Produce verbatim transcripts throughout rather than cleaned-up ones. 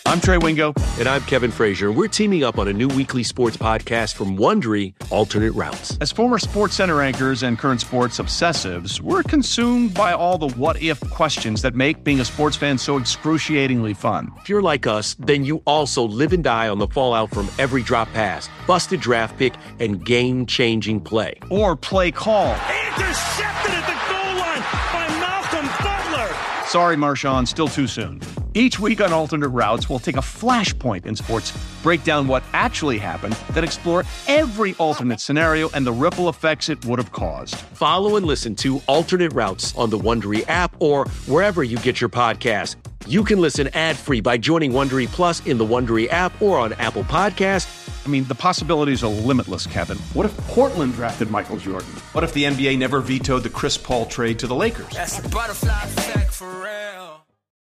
I'm Trey Wingo. And I'm Kevin Frazier. We're teaming up on a new weekly sports podcast from Wondery, Alternate Routes. As former Sports Center anchors and current sports obsessives, we're consumed by all the what-if questions that make being a sports fan so excruciatingly fun. If you're like us, then you also live and die on the fallout from every drop pass, busted draft pick, and game-changing play. Or play call. Intercepted at the goal line by Malcolm Butler. Sorry, Marshawn, still too soon. Each week on Alternate Routes, we'll take a flashpoint in sports, break down what actually happened, then explore every alternate scenario and the ripple effects it would have caused. Follow and listen to Alternate Routes on the Wondery app or wherever you get your podcasts. You can listen ad-free by joining Wondery Plus in the Wondery app or on Apple Podcasts. I mean, the possibilities are limitless, Kevin. What if Portland drafted Michael Jordan? What if the N B A never vetoed the Chris Paul trade to the Lakers? That's a butterfly effect for real.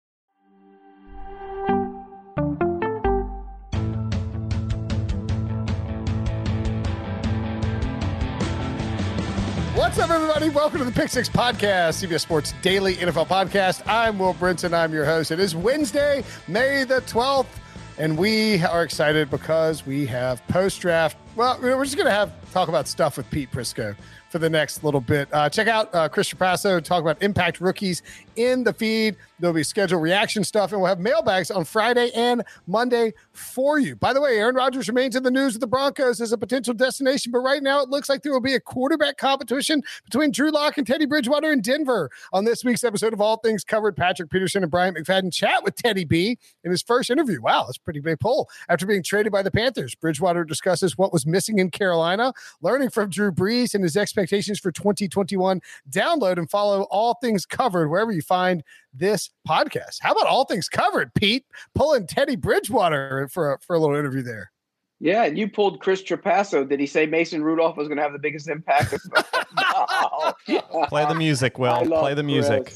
What's up, everybody? Welcome to the Pick Six Podcast, C B S Sports Daily N F L Podcast. I'm Will Brinson. I'm your host. It is Wednesday, May the twelfth, and we are excited because we have post-draft. Well, we're just going to have talk about stuff with Pete Prisco for the next little bit. Uh, check out uh, Chris Trapasso, talk about impact rookies in the feed. There'll be scheduled reaction stuff, and we'll have mailbags on Friday and Monday for you. By the way, Aaron Rodgers remains in the news with the Broncos as a potential destination, but right now it looks like there will be a quarterback competition between Drew Lock and Teddy Bridgewater in Denver. On this week's episode of All Things Covered, Patrick Peterson and Brian McFadden chat with Teddy B in his first interview. Wow, that's a pretty big poll. After being traded by the Panthers, Bridgewater discusses what was missing in Carolina, learning from Drew Brees and his expectations for twenty twenty-one. Download and follow All Things Covered wherever you find this podcast. How about All Things Covered, Pete? Pulling Teddy Bridgewater for a, for a little interview there. Yeah, and you pulled Chris Trapasso. Did he say Mason Rudolph was going to have the biggest impact? No. Play the music, Will. Play the music.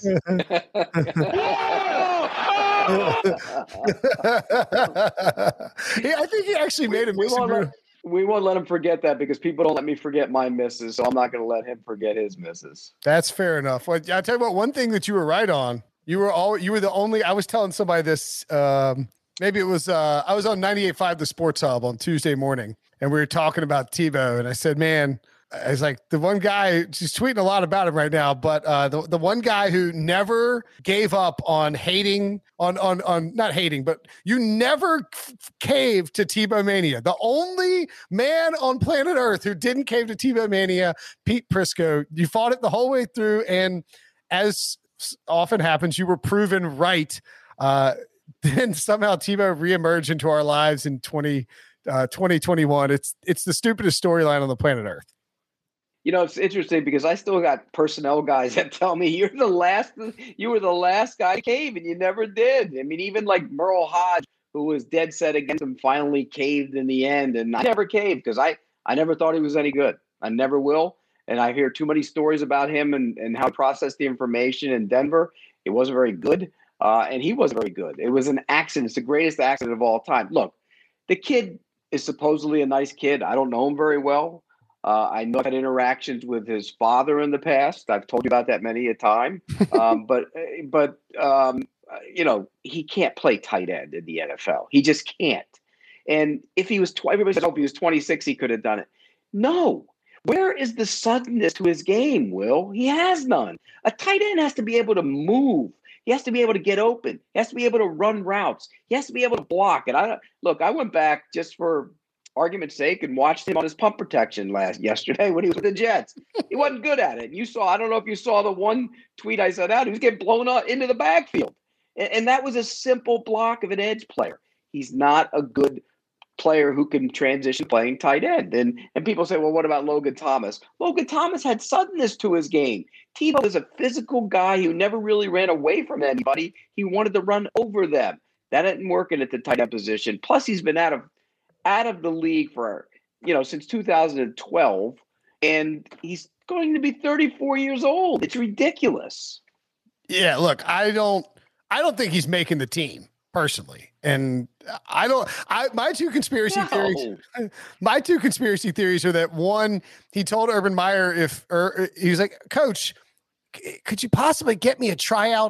Yeah, I think he actually made a we, Mason won't let, we won't let him forget that because people don't let me forget my misses, so I'm not going to let him forget his misses. That's fair enough. Well, I'll tell you what, one thing that you were right on, you were all you were the only, I was telling somebody this, um, maybe it was, uh, I was on ninety-eight point five The Sports Hub on Tuesday morning, and we were talking about Tebow, and I said, man, I was like, the one guy, she's tweeting a lot about him right now, but uh, the, the one guy who never gave up on hating, on, on, on not hating, but you never caved to Tebow Mania. The only man on planet Earth who didn't cave to Tebow Mania, Pete Prisco. You fought it the whole way through, and as often happens, you were proven right. Uh, then somehow Tebow reemerged into our lives in twenty, uh, twenty twenty-one. It's, it's the stupidest storyline on the planet Earth. You know, it's interesting because I still got personnel guys that tell me you're the last, you were the last guy to cave, and you never did. I mean, even like Merle Hodge, who was dead set against him, finally caved in the end, and I never caved because I, I never thought he was any good. I never will, and I hear too many stories about him and, and how he processed the information in Denver. It wasn't very good, uh, and he wasn't very good. It was an accident. It's the greatest accident of all time. Look, the kid is supposedly a nice kid. I don't know him very well. Uh, I know I've had interactions with his father in the past. I've told you about that many a time. Um, but, but um, you know, he can't play tight end in the N F L. He just can't. And if he was, tw- everybody says, oh, if he was twenty-six, he could have done it. No. Where is the suddenness to his game, Will? He has none. A tight end has to be able to move. He has to be able to get open. He has to be able to run routes. He has to be able to block. And I look, I went back just for argument's sake and watched him on his pump protection last yesterday when he was with the Jets. He wasn't good at it. You saw, I don't know if you saw the one tweet I sent out, he was getting blown up into the backfield. And, and that was a simple block of an edge player. He's not a good player who can transition playing tight end. And and people say, well, what about Logan Thomas? Logan Thomas had suddenness to his game. Tebow was a physical guy who never really ran away from anybody. He wanted to run over them. That didn't work at the tight end position. Plus, he's been out of out of the league for, you know, since two thousand twelve, and he's going to be thirty-four years old. It's ridiculous. Yeah, look, I don't I don't think he's making the team personally. And I don't I my two conspiracy No. theories my two conspiracy theories are that one, he told Urban Meyer if er, he was like, "Coach, c- could you possibly get me a tryout?"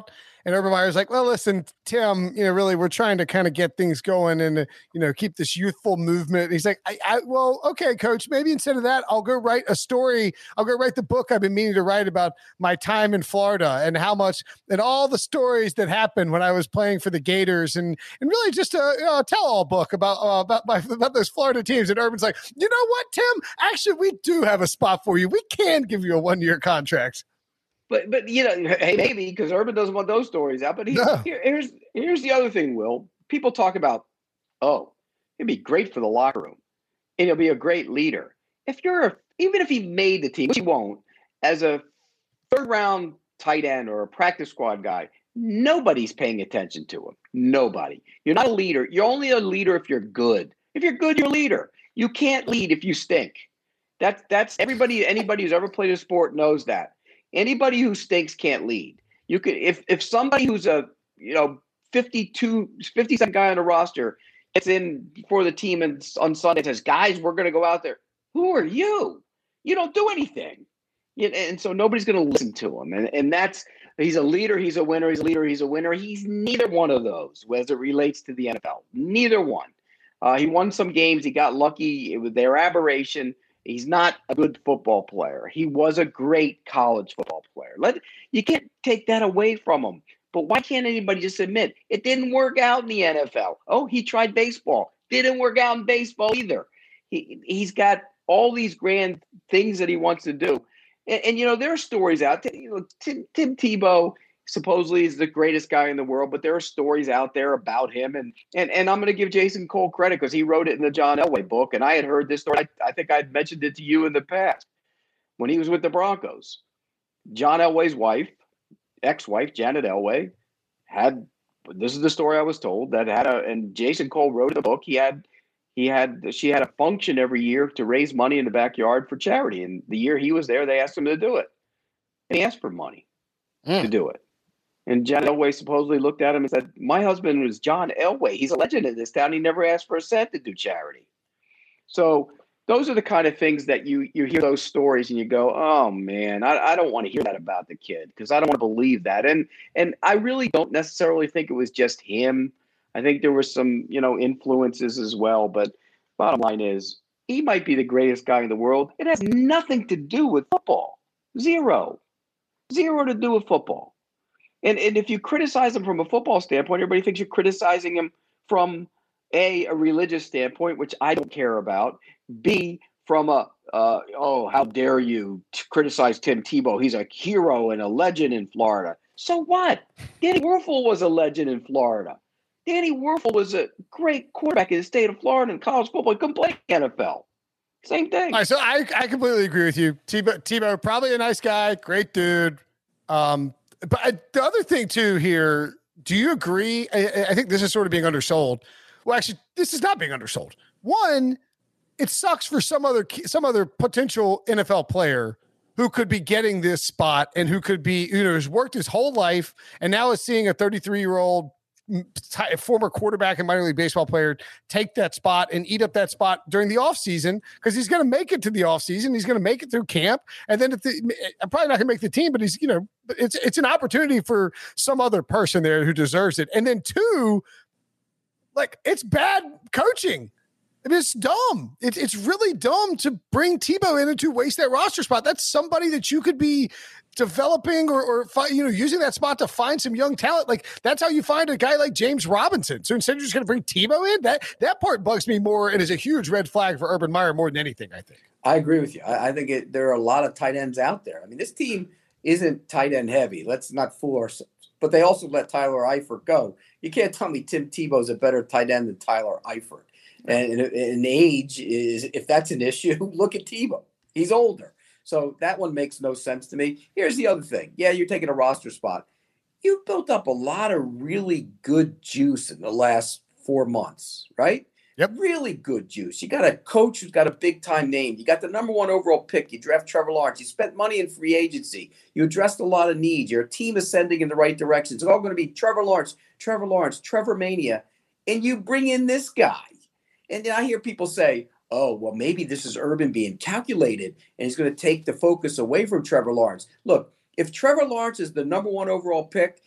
And Urban Meyer's like, well, listen, Tim, you know, really, we're trying to kind of get things going and, uh, you know, keep this youthful movement. And he's like, I, I, well, okay, coach, maybe instead of that, I'll go write a story. I'll go write the book I've been meaning to write about my time in Florida and how much, and all the stories that happened when I was playing for the Gators, and, and really just a, you know, a tell-all book about, uh, about my, about those Florida teams. And Urban's like, you know what, Tim, actually, we do have a spot for you. We can give you a one-year contract. But, but you know, hey, maybe because Urban doesn't want those stories out. But he, No. here, here's here's the other thing, Will. People talk about, oh, it'd be great for the locker room, and he'll be a great leader. If you're, a, even if he made the team, which he won't, as a third-round tight end or a practice squad guy, nobody's paying attention to him. Nobody. You're not a leader. You're only a leader if you're good. If you're good, you're a leader. You can't lead if you stink. That's that's everybody. Anybody who's ever played a sport knows that. Anybody who stinks can't lead. You could if if somebody who's a you know fifty-two, fifty-second guy on the roster gets in for the team and on Sunday says, guys, we're going to go out there. Who are you? You don't do anything. And so nobody's going to listen to him. And and that's he's a leader. He's a winner. He's a leader. He's a winner. He's neither one of those as it relates to the N F L. Neither one. Uh, he won some games. He got lucky. It was their aberration. He's not a good football player. He was a great college football player. Let you can't take that away from him. But why can't anybody just admit it didn't work out in the N F L? Oh, he tried baseball. Didn't work out in baseball either. He he's got all these grand things that he wants to do. And, and you know, there are stories out there. You know, Tim, Tim Tebow supposedly is the greatest guy in the world, but there are stories out there about him. And and, and I'm going to give Jason Cole credit because he wrote it in the John Elway book. And I had heard this story. I, I think I'd mentioned it to you in the past. When he was with the Broncos, John Elway's wife, ex-wife, Janet Elway, had, this is the story I was told, that had a, and Jason Cole wrote in the book, he had, he had, she had a function every year to raise money in the backyard for charity. And the year he was there, they asked him to do it. And he asked for money mm. to do it. And Janet Elway supposedly looked at him and said, my husband was John Elway. He's a legend in this town. He never asked for a cent to do charity. So those are the kind of things that you you hear those stories and you go, oh, man, I, I don't want to hear that about the kid because I don't want to believe that. And and I really don't necessarily think it was just him. I think there were some, you know, influences as well. But bottom line is he might be the greatest guy in the world. It has nothing to do with football. Zero. Zero to do with football. And and if you criticize him from a football standpoint, everybody thinks you're criticizing him from A, a religious standpoint, which I don't care about. B, from a, uh, oh, how dare you criticize Tim Tebow? He's a hero and a legend in Florida. So what? Danny Werfel was a legend in Florida. Danny Werfel was a great quarterback in the state of Florida in college football. He couldn't play N F L. Same thing. All right, so I, I completely agree with you. Tebow, Tebow, probably a nice guy, great dude. Um, but I, the other thing, too, here, do you agree? I, I think this is sort of being undersold. Well, actually, this is not being undersold. One, it sucks for some other some other potential N F L player who could be getting this spot and who could be, you know, has worked his whole life and now is seeing a thirty-three-year-old former quarterback and minor league baseball player take that spot and eat up that spot during the offseason because he's going to make it to the offseason. He's going to make it through camp. And then if the, I'm probably not going to make the team, but he's, you know, it's it's an opportunity for some other person there who deserves it. And then two, like, it's bad coaching. I mean, it's dumb. It's it's really dumb to bring Tebow in and to waste that roster spot. That's somebody that you could be developing or, or you know, using that spot to find some young talent. Like, that's how you find a guy like James Robinson. So instead, you're just going to bring Tebow in? That that part bugs me more and is a huge red flag for Urban Meyer more than anything, I think. I agree with you. I, I think it, there are a lot of tight ends out there. I mean, this team isn't tight end heavy. Let's not fool ourselves. But they also let Tyler Eifert go. You can't tell me Tim Tebow's a better tight end than Tyler Eifert. And in age is, if that's an issue, look at Tebow. He's older. So that one makes no sense to me. Here's the other thing. Yeah, you're taking a roster spot. You've built up a lot of really good juice in the last four months, right? Yep. Really good juice. You got a coach who's got a big-time name. You got the number one overall pick. You draft Trevor Lawrence. You spent money in free agency. You addressed a lot of needs. Your team is ascending in the right direction. It's all going to be Trevor Lawrence, Trevor Lawrence, Trevor Mania. And you bring in this guy. And then I hear people say, oh, well, maybe this is Urban being calculated and he's going to take the focus away from Trevor Lawrence. Look, if Trevor Lawrence is the number one overall pick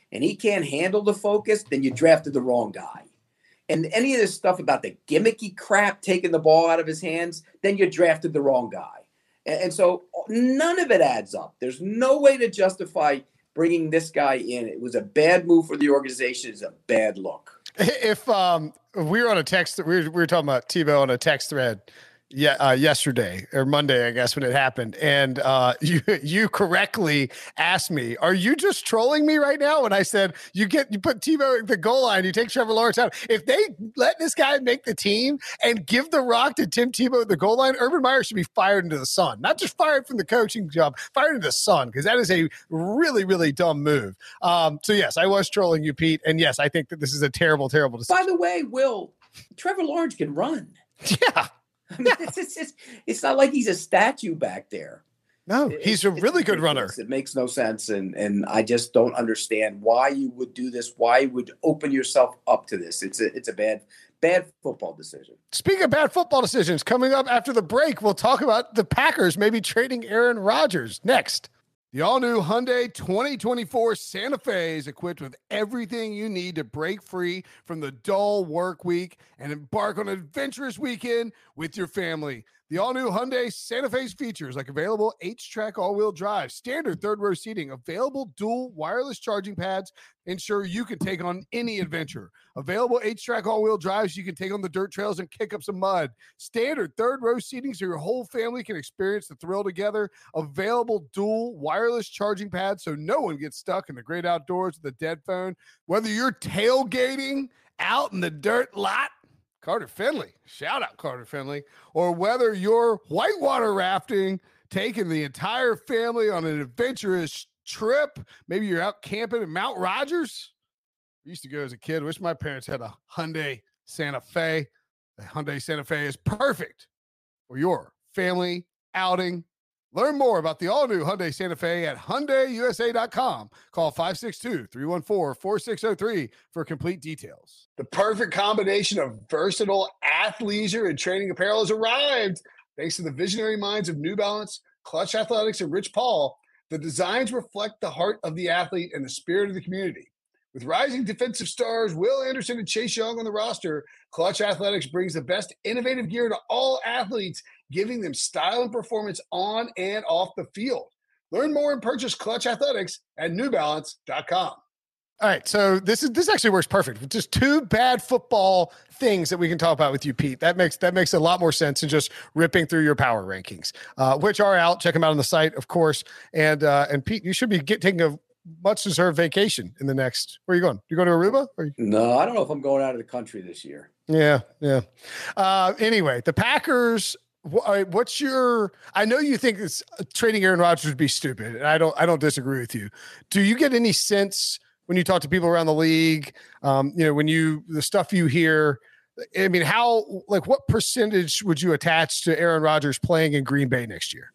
and he can't handle the focus, then you drafted the wrong guy. And any of this stuff about the gimmicky crap, taking the ball out of his hands, then you drafted the wrong guy. And, and so none of it adds up. There's no way to justify bringing this guy in. It was a bad move for the organization. It's a bad look. If um, we were on a text, we were, we were talking about Tebow on a text thread. Yeah, uh, yesterday or Monday, I guess, when it happened, and uh, you you correctly asked me, "Are you just trolling me right now?" When I said you get you put Tebow at the goal line, you take Trevor Lawrence out. If they let this guy make the team and give the rock to Tim Tebow at the goal line, Urban Meyer should be fired into the sun. Not just fired from the coaching job, fired into the sun, because that is a really really dumb move. Um, so yes, I was trolling you, Pete, and yes, I think that this is a terrible, terrible decision. By the way, Will, Trevor Lawrence can run. Yeah. I mean, it's, it's, it's, it's not like he's a statue back there. No, he's a really good runner. It makes no sense, and and I just don't understand why you would do this, why you would open yourself up to this. It's a, it's a bad, bad football decision. Speaking of bad football decisions, coming up after the break, we'll talk about the Packers maybe trading Aaron Rodgers next. The all-new Hyundai twenty twenty-four Santa Fe is equipped with everything you need to break free from the dull work week and embark on an adventurous weekend with your family. The all-new Hyundai Santa Fe's features like available H-Track all-wheel drive, standard third-row seating, available dual wireless charging pads, ensure you can take on any adventure. Available H-Track all-wheel drives you can take on the dirt trails and kick up some mud. Standard third-row seating so your whole family can experience the thrill together. Available dual wireless charging pads so no one gets stuck in the great outdoors with a dead phone. Whether you're tailgating out in the dirt lot, Carter Finley, shout out Carter Finley, or whether you're whitewater rafting, taking the entire family on an adventurous trip, maybe you're out camping in Mount Rogers. I used to go as a kid. Wish my parents had a Hyundai Santa Fe. The Hyundai Santa Fe is perfect for your family outing. Learn more about the all-new Hyundai Santa Fe at Hyundai U S A dot com. Call five six two, three one four, four six zero three for complete details. The perfect combination of versatile athleisure and training apparel has arrived. Thanks to the visionary minds of New Balance, Clutch Athletics, and Rich Paul, the designs reflect the heart of the athlete and the spirit of the community. With rising defensive stars Will Anderson and Chase Young on the roster, Clutch Athletics brings the best innovative gear to all athletes, giving them style and performance on and off the field. Learn more and purchase Clutch Athletics at New Balance dot com. All right, so this is this actually works perfect. Just two bad football things that we can talk about with you, Pete. That makes that makes a lot more sense than just ripping through your power rankings, uh, which are out. Check them out on the site, of course. And uh, and Pete, you should be get, taking a much deserved vacation in the next. Where are you going? You going to Aruba? Or you- no, I don't know if I'm going out of the country this year. Yeah, yeah. Uh, anyway, the Packers. What's your? I know you think it's trading Aaron Rodgers would be stupid, and I don't. I don't disagree with you. Do you get any sense when you talk to people around the league? Um, you know, when you the stuff you hear. I mean, how like what percentage would you attach to Aaron Rodgers playing in Green Bay next year?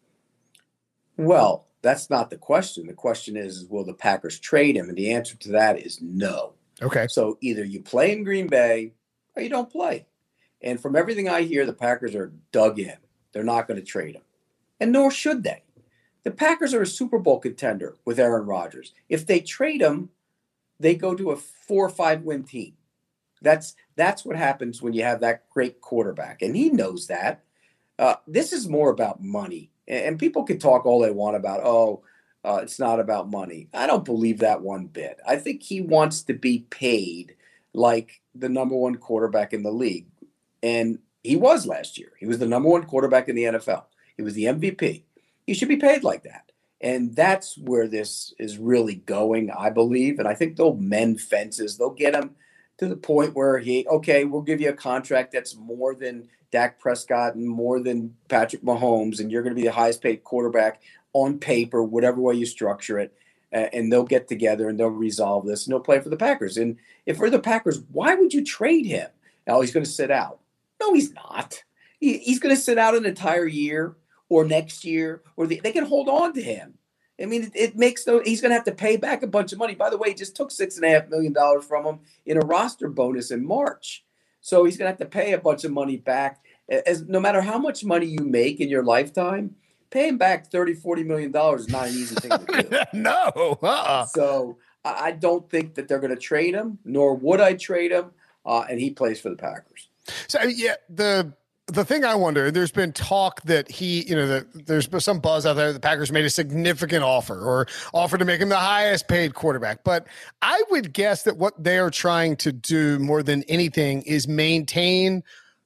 Well, that's not the question. The question is, is, will the Packers trade him? And the answer to that is no. Okay. So either you play in Green Bay or you don't play. And from everything I hear, the Packers are dug in. They're not going to trade him. And nor should they. The Packers are a Super Bowl contender with Aaron Rodgers. If they trade him, they go to a four or five win team. That's that's what happens when you have that great quarterback. And he knows that. Uh, this is more about money. And people can talk all they want about, oh, uh, it's not about money. I don't believe that one bit. I think he wants to be paid like the number one quarterback in the league. And he was last year. He was the number one quarterback in the N F L. He was the M V P. He should be paid like that. And that's where this is really going, I believe. And I think they'll mend fences. They'll get him to the point where he, okay, we'll give you a contract that's more than Dak Prescott and more than Patrick Mahomes, and you're going to be the highest paid quarterback on paper, whatever way you structure it. Uh, and they'll get together and they'll resolve this and they'll play for the Packers. And if for the Packers, why would you trade him? Now he's going to sit out. No, he's not. He, he's going to sit out an entire year or next year, or the, they can hold on to him. I mean, it, it makes no. He's going to have to pay back a bunch of money. By the way, he just took six and a half million dollars from him in a roster bonus in March, so he's going to have to pay a bunch of money back. As no matter how much money you make in your lifetime, paying back thirty, forty million dollars is not an easy thing to do. No, uh-uh. So I, I don't think that they're going to trade him, nor would I trade him. Uh, and he plays for the Packers. So yeah, the the thing I wonder, there's been talk that he, you know, that there's some buzz out there. The Packers made a significant offer or offered to make him the highest paid quarterback. But I would guess that what they are trying to do more than anything is maintain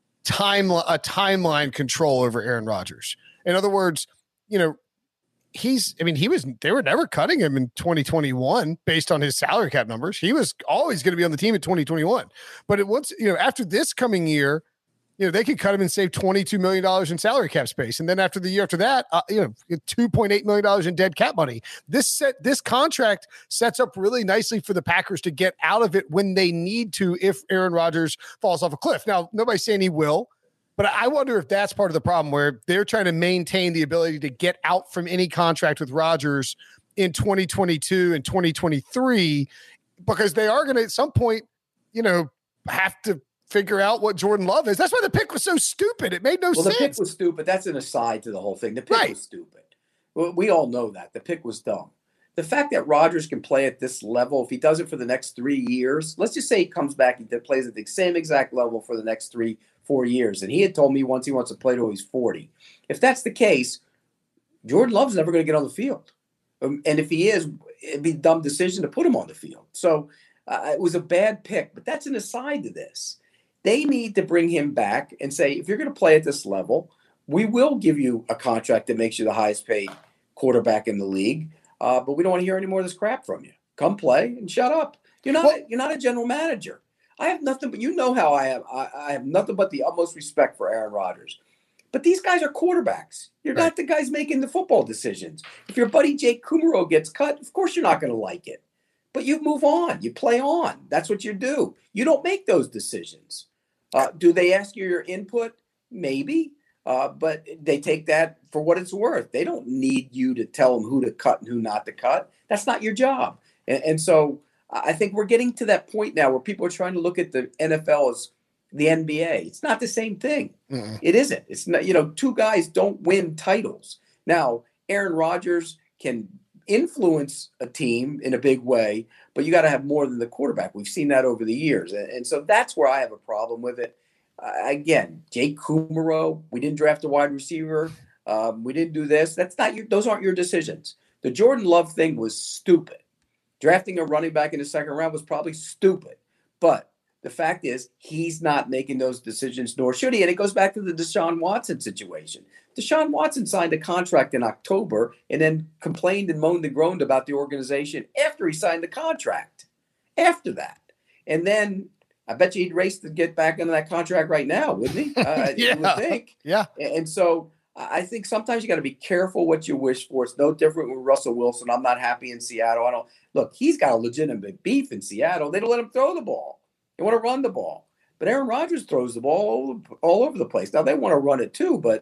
time a timeline control over Aaron Rodgers. In other words, you know, he's, I mean, he was, they were never cutting him in twenty twenty-one based on his salary cap numbers. He was always going to be on the team in twenty twenty-one. But it once, you know, after this coming year, you know, they could cut him and save twenty-two million dollars in salary cap space. And then after the year after that, uh, you know, two point eight million dollars in dead cap money. This set, this contract sets up really nicely for the Packers to get out of it when they need to, if Aaron Rodgers falls off a cliff. Now, nobody's saying he will, but I wonder if that's part of the problem where they're trying to maintain the ability to get out from any contract with Rodgers in twenty twenty-two and twenty twenty-three, because they are going to, at some point, you know, have to figure out what Jordan Love is. That's why the pick was so stupid. It made no well, sense. The pick was stupid. That's an aside to the whole thing. The pick right. was stupid. Well, we all know that. The pick was dumb. The fact that Rodgers can play at this level, if he does it for the next three years, let's just say he comes back and plays at the same exact level for the next three, four years. And he had told me once he wants to play till he's forty. If that's the case, Jordan Love's never going to get on the field. Um, and if he is, it'd be a dumb decision to put him on the field. So uh, it was a bad pick, but that's an aside to this. They need to bring him back and say, if you're going to play at this level, we will give you a contract that makes you the highest paid quarterback in the league. Uh, but we don't want to hear any more of this crap from you. Come play and shut up. You're not, a, you're not a general manager. I have nothing, but you know how I am. I, I have nothing but the utmost respect for Aaron Rodgers. But these guys are quarterbacks. You're right. Not the guys making the football decisions. If your buddy Jake Kumerow gets cut, of course you're not going to like it. But you move on. You play on. That's what you do. You don't make those decisions. Uh, do they ask you your input? Maybe. Uh, but they take that for what it's worth. They don't need you to tell them who to cut and who not to cut. That's not your job. And, and so I think we're getting to that point now where people are trying to look at the N F L as the N B A. It's not the same thing. Mm-hmm. It isn't. It's not, you know, two guys don't win titles. Now, Aaron Rodgers can influence a team in a big way, but you got to have more than the quarterback. We've seen that over the years. And, and so that's where I have a problem with it. Uh, again, Jake Kumerow, we didn't draft a wide receiver. Um, we didn't do this. That's not your, those aren't your decisions. The Jordan Love thing was stupid. Drafting a running back in the second round was probably stupid. But the fact is, he's not making those decisions, nor should he. And it goes back to the Deshaun Watson situation. Deshaun Watson signed a contract in October and then complained and moaned and groaned about the organization after he signed the contract. After that. And then I bet you he'd race to get back into that contract right now, wouldn't he? Uh, yeah. You would think. Yeah. And so I think sometimes you got to be careful what you wish for. It's no different with Russell Wilson. I'm not happy in Seattle. I don't look, he's got a legitimate beef in Seattle. They don't let him throw the ball. They want to run the ball. But Aaron Rodgers throws the ball all over, all over the place. Now, they want to run it too, but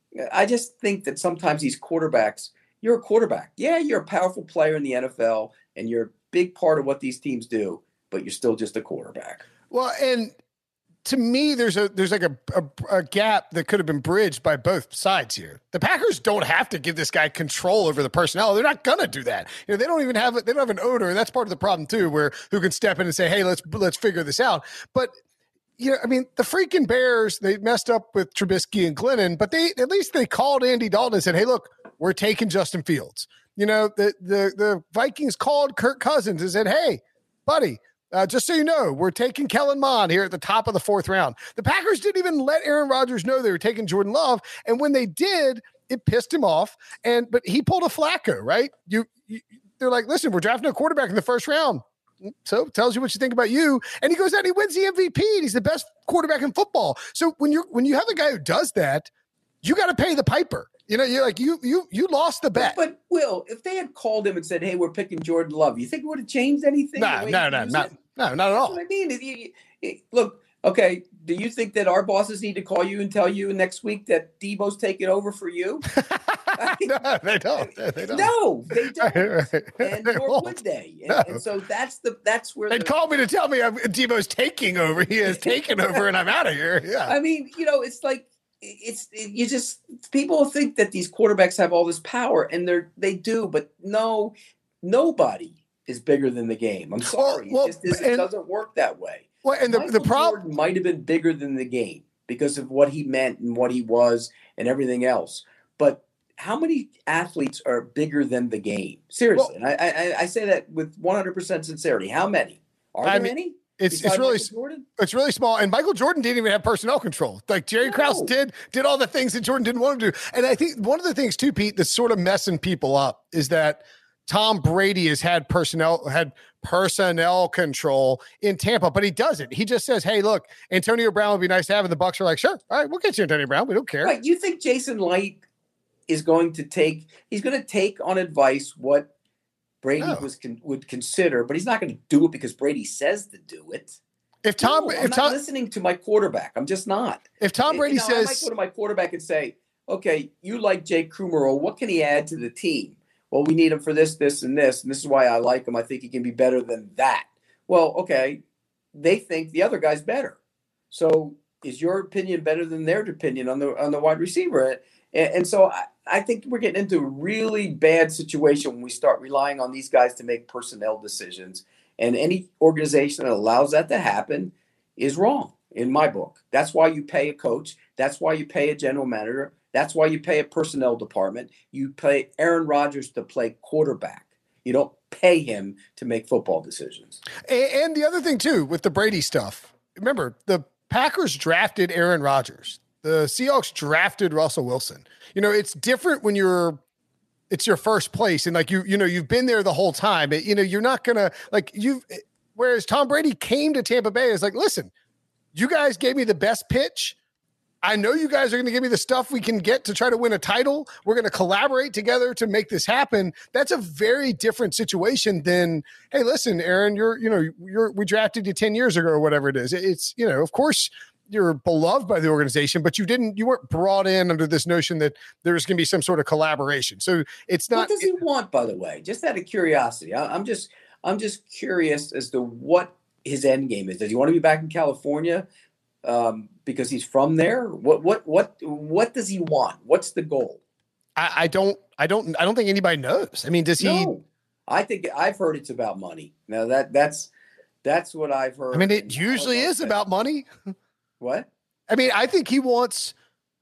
I just think that sometimes these quarterbacks, you're a quarterback. Yeah, you're a powerful player in the N F L, and you're a big part of what these teams do, but you're still just a quarterback. Well, and to me, there's a there's like a, a, a gap that could have been bridged by both sides here. The Packers don't have to give this guy control over the personnel. They're not gonna do that. You know, they don't even have it. They don't have an owner, and that's part of the problem too, where who can step in and say, "Hey, let's let's figure this out." But you know, I mean, the freaking Bears, they messed up with Trubisky and Glennon, but they at least they called Andy Dalton and said, "Hey, look, we're taking Justin Fields." You know, the the the Vikings called Kirk Cousins and said, "Hey, buddy, Uh, just so you know, we're taking Kellen Mond here at the top of the fourth round." The Packers didn't even let Aaron Rodgers know they were taking Jordan Love, and when they did, it pissed him off. And but he pulled a Flacco, right? You, you they're like, "Listen, we're drafting a quarterback in the first round, so it tells you what you think about you." And he goes out and he wins the M V P. And he's the best quarterback in football. So when you're when you have a guy who does that, you got to pay the piper. You know, you're like you you you lost the bet. But, but Will, if they had called him and said, "Hey, we're picking Jordan Love," you think it would have changed anything? No, no, no, no. No, not at all. That's what I mean. It, it, it, look, okay, do you think that our bosses need to call you and tell you next week that Debo's taking over for you? I mean, no, they don't. They don't. No, they don't. Right, right. And They nor won't. would they. And, No. and so that's the that's where They'd the, call me to tell me I'm, Debo's taking over. He has taken over, and I'm out of here. Yeah. I mean, you know, it's like it's it, you just people think that these quarterbacks have all this power, and they're they do, but no, nobody is bigger than the game. I'm sorry. Well, well, it, just, and, it doesn't work that way. Well, and the, the problem might have been bigger than the game because of what he meant and what he was and everything else. But how many athletes are bigger than the game? Seriously. Well, and I, I, I say that with one hundred percent sincerity. How many? Are I there mean, any? It's it's really it's really small, and Michael Jordan didn't even have personnel control. Like Jerry no. Krause did did all the things that Jordan didn't want to do. And I think one of the things too, Pete, that's sort of messing people up is that Tom Brady has had personnel had personnel control in Tampa, but he doesn't. He just says, "Hey, look, Antonio Brown would be nice to have," and the Bucs are like, "Sure, all right, we'll get you Antonio Brown. We don't care." Right? You think Jason Light is going to take? He's going to take on advice what Brady no. was con- would consider, but he's not going to do it because Brady says to do it. If Tom, no, if I'm Tom, not listening to my quarterback, I'm just not. If Tom Brady you know, says, I might go to my quarterback and say, "Okay, you like Jake Kumerow. What can he add to the team?" Well, we need him for this, this, and this, and this is why I like him. I think he can be better than that. Well, okay, they think the other guy's better. So is your opinion better than their opinion on the on the wide receiver? And, and so I, I think we're getting into a really bad situation when we start relying on these guys to make personnel decisions. And any organization that allows that to happen is wrong in my book. That's why you pay a coach. That's why you pay a general manager. That's why you pay a personnel department. You pay Aaron Rodgers to play quarterback. You don't pay him to make football decisions. And, and the other thing, too, with the Brady stuff, remember, the Packers drafted Aaron Rodgers. The Seahawks drafted Russell Wilson. You know, it's different when you're it's your first place and like you, you know, you've been there the whole time. It, you know, you're not going to like you've whereas Tom Brady came to Tampa Bay is like, listen, you guys gave me the best pitch. I know you guys are going to give me the stuff we can get to try to win a title. We're going to collaborate together to make this happen. That's a very different situation than, hey, listen, Aaron, you're, you know, you're, we drafted you ten years ago or whatever it is. It's, you know, of course you're beloved by the organization, but you didn't, you weren't brought in under this notion that there's going to be some sort of collaboration. So it's not. What does he want, by the way? Just out of curiosity. I, I'm just, I'm just curious as to what his end game is. Does he want to be back in California? Um, because he's from there. What what what what does he want? What's the goal? I, I don't I don't I don't think anybody knows. I mean, does he? No, I think I've heard it's about money. Now that that's that's what I've heard. I mean, it usually is about money. What? I mean, I think he wants.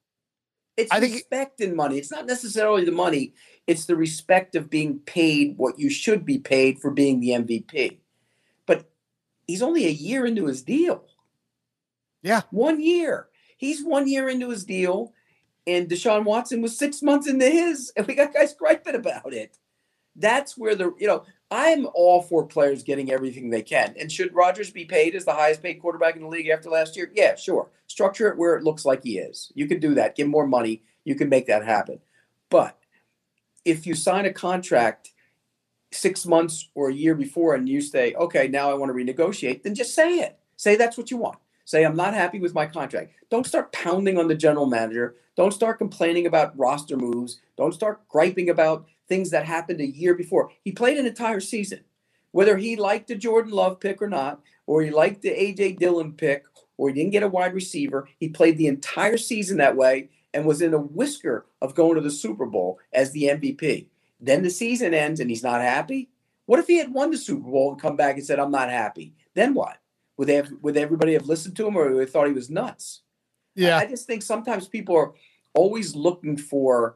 It's I think respect in money. It's not necessarily the money. It's the respect of being paid what you should be paid for being the M V P. But he's only a year into his deal. Yeah. One year. He's one year into his deal, and Deshaun Watson was six months into his, and we got guys griping about it. That's where the, you know, I'm all for players getting everything they can. And should Rodgers be paid as the highest paid quarterback in the league after last year? Yeah, sure. Structure it where it looks like he is. You can do that. Give him more money. You can make that happen. But if you sign a contract six months or a year before and you say, okay, now I want to renegotiate, then just say it. Say that's what you want. Say, I'm not happy with my contract. Don't start pounding on the general manager. Don't start complaining about roster moves. Don't start griping about things that happened a year before. He played an entire season. Whether he liked the Jordan Love pick or not, or he liked the A J Dillon pick, or he didn't get a wide receiver, he played the entire season that way and was in a whisker of going to the Super Bowl as the M V P. Then the season ends and he's not happy. What if he had won the Super Bowl and come back and said, I'm not happy? Then what? Would they have, would everybody have listened to him, or they thought he was nuts? Yeah. I, I just think sometimes people are always looking for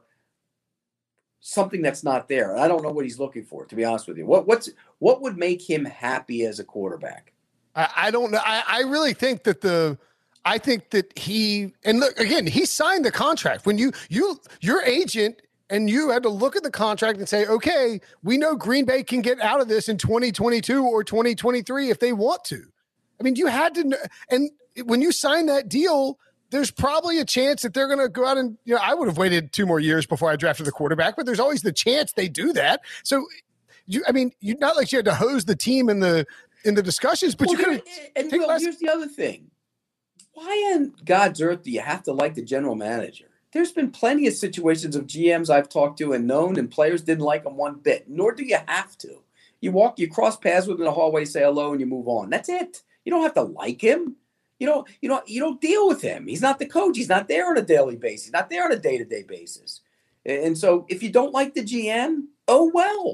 something that's not there. I don't know what he's looking for, to be honest with you. What what's what would make him happy as a quarterback? I, I don't know. I, I really think that the I think that he and look again, he signed the contract. When you you your agent and you had to look at the contract and say, okay, we know Green Bay can get out of this in twenty twenty-two or twenty twenty-three if they want to. I mean, you had to know, and when you sign that deal, there's probably a chance that they're going to go out and, you know, I would have waited two more years before I drafted the quarterback, but there's always the chance they do that. So you, I mean, you not like you had to hose the team in the, in the discussions, but well, you could have. And well, less- here's the other thing. Why on God's earth do you have to like the general manager? There's been plenty of situations of G Ms I've talked to and known, and players didn't like them one bit, nor do you have to. You walk, you cross paths with them in the hallway, say hello, and you move on. That's it. You don't have to like him. You don't, you don't, you don't deal with him. He's not the coach. He's not there on a daily basis. He's not there on a day-to-day basis. And so if you don't like the G M, oh, well,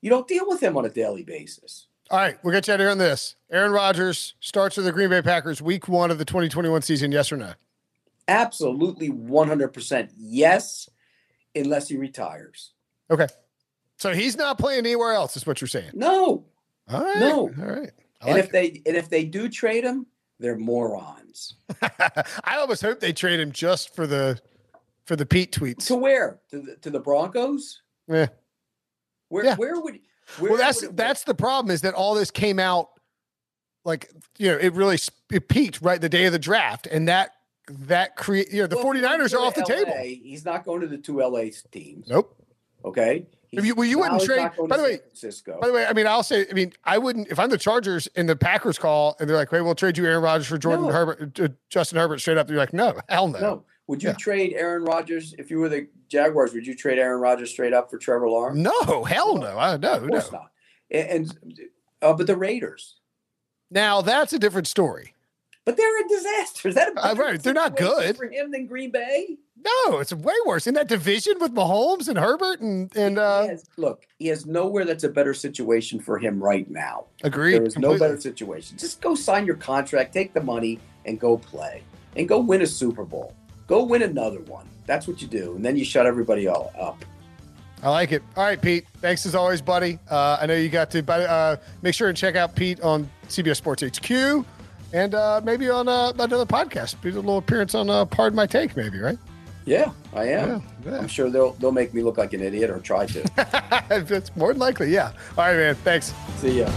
You don't deal with him on a daily basis. All right, we'll get you out of here on this. Aaron Rodgers starts with the Green Bay Packers week one of the twenty twenty-one season, yes or no? Absolutely one hundred percent yes, unless he retires. Okay. So he's not playing anywhere else, is what you're saying? No. All right. No. All right. I And like if it. they and if they do trade him, they're morons. I almost hope they trade him just for the for the Pete tweets. To where? To the, to the Broncos? Yeah. Where Yeah. where would where Well, that's would it- that's the problem is that all this came out like, you know, it really sp- it peaked right the day of the draft, and that that create you know the Well, 49ers go are off the to L A, table. He's not going to the two L A teams. Nope. Okay. If you- well, you now wouldn't he's trade- not going by to the way- San Francisco. By the way, I mean, I'll say, I mean, I wouldn't, if I'm the Chargers and the Packers call and they're like, hey, we'll trade you Aaron Rodgers for Jordan No. Herbert, uh, Justin Herbert straight up. You're like, no, hell no. No. Would you Yeah. trade Aaron Rodgers if you were the Jaguars? Would you trade Aaron Rodgers straight up for Trevor Lawrence? No, hell no. I, no, of course no. not. And, and uh, but the Raiders, Now, that's a different story. but they're a disaster. Is that a Uh, better right, they're not situation good. for him than Green Bay? No, it's way worse. In that division with Mahomes and Herbert and, and uh, He has, look, he has nowhere that's a better situation for him right now. agreed. There is no completely. better situation. Just go sign your contract, take the money, and go play, and go win a Super Bowl. Go win another one. That's what you do, and then you shut everybody all up. I like it. All right, Pete. Thanks as always, buddy. Uh, I know you got to, but uh, make sure and check out Pete on C B S Sports H Q and uh, maybe on uh, another podcast. Do a little appearance on uh, Pardon My Take, maybe, right? Yeah, I am. Yeah, yeah. I'm sure they'll they'll make me look like an idiot or try to. That's more than likely, yeah. All right, man. Thanks. See ya.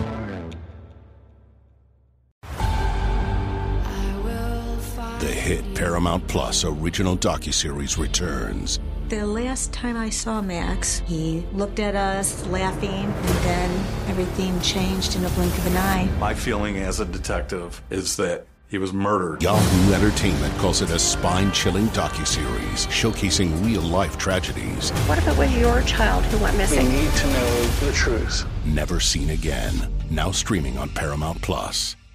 The hit Paramount Plus original docuseries returns. The last time I saw Max, he looked at us laughing, and then everything changed in a blink of an eye. My feeling as a detective is that he was murdered. Yahoo Entertainment calls it a spine-chilling docuseries showcasing real-life tragedies What if it was your child who went missing? We need to know the truth. never seen again. Now streaming on Paramount Plus.